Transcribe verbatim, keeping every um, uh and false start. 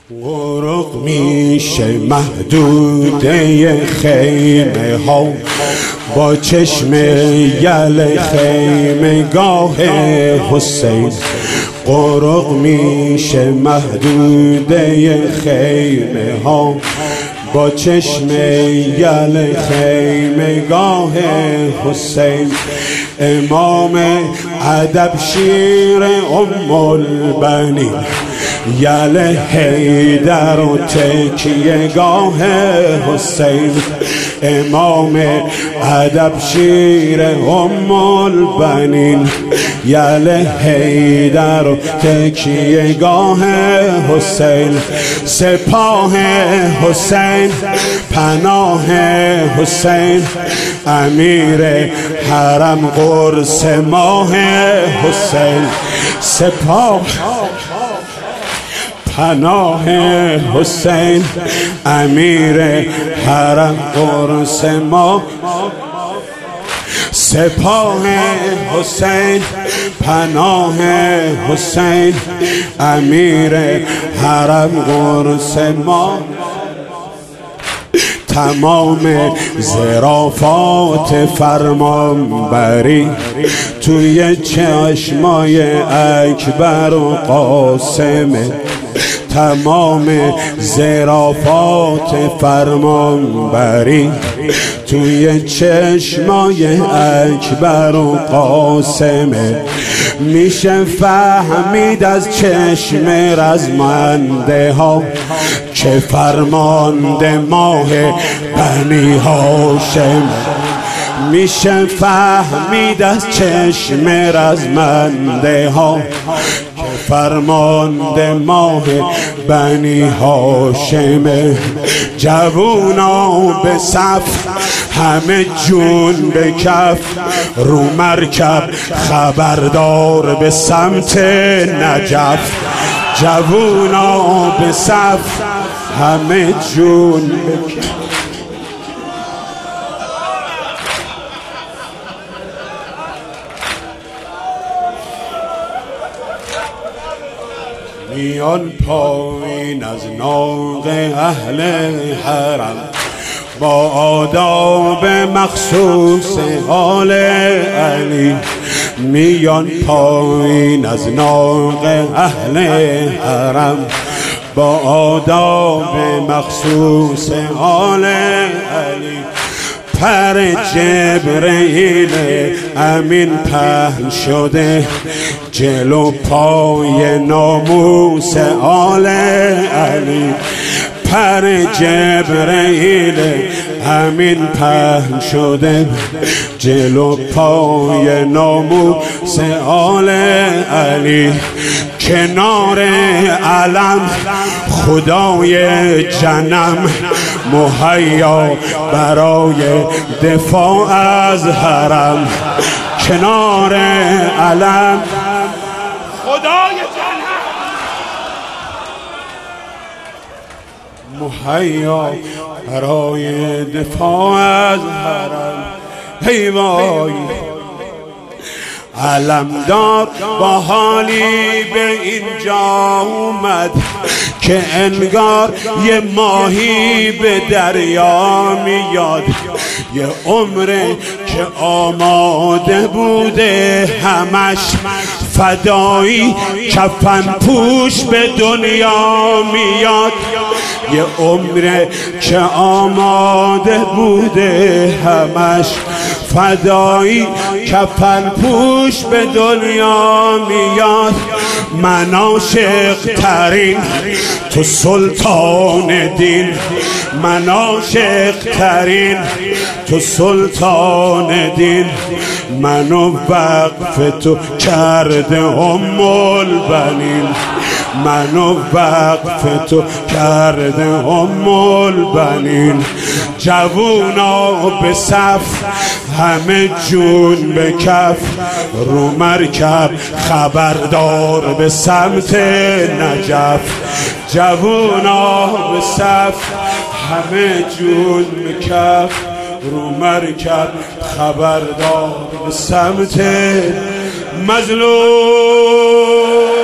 غرق میشه محدوده خیمه ها با چشم یل خیمه گاه حسین. غرق میشه محدوده خیمه ها با چشم یل خیمه گاه حسین. امام ادب شیر ام البنین یل حیدر و تکیه گاه حسین. امام ادب شیر ام البنین یل حیدر و تکیه گاه حسین. سپاه حسین پناه حسین امیر حرم قرص ماه حسین. سپاه پناه حسین امیر حرم قرص ماه. سپاه حسین پناه حسین امیر حرم قرص ماه. تمام ظرافات فرمانبری توی چشمای اکبر و قاسمه. تمام ظرافات فرمانبری توی چشمای اکبر و قاسمه. میشه فهمید از چشم رزمنده ها که فرمانده ماه بنی هاشم. میشه فهمید از چشم رزمنده ها که فرمانده ماه بنی هاشم. جوونا به صف همه جون به کف رو مرکب خبردار به سمت نجف. جوونا به صف همه جون به کف. میان پایین از ناق اهل حرم با آداب مخصوص آل علی. میان پایین از ناق اهل حرم با آداب مخصوص آل علی. پر جبرئیل امین پهن شده جلو پای ناموس آل علی. پر جبرئیل امین پهن شده جلو پای ناموس آل علی. کنار علم خدای جنم مهیا برای دفاع از حرم. کنار علم خدای جنم مهیا برای دفاع از حرم. ای وای علمدار با حالی به اینجا اومد که انگار یه ماهی به دریا میاد. یه عمره که آماده بوده همش فدایی کفن پوش به دنیا میاد. یه عمره که آماده بوده همش فدایی کفن پوش به دنیا میاد. من عاشق ترین تو سلطان دین، من عاشق ترین تو سلطان دین. منو وقف تو کرده ام البنین، منو وقف تو کرده ام البنین. جوونا به صف همه جون به کف رو مرکب خبردار به سمت نجف. جوونا به صف همه جون به کف رو مرکب خبردار به سمت مظلوم.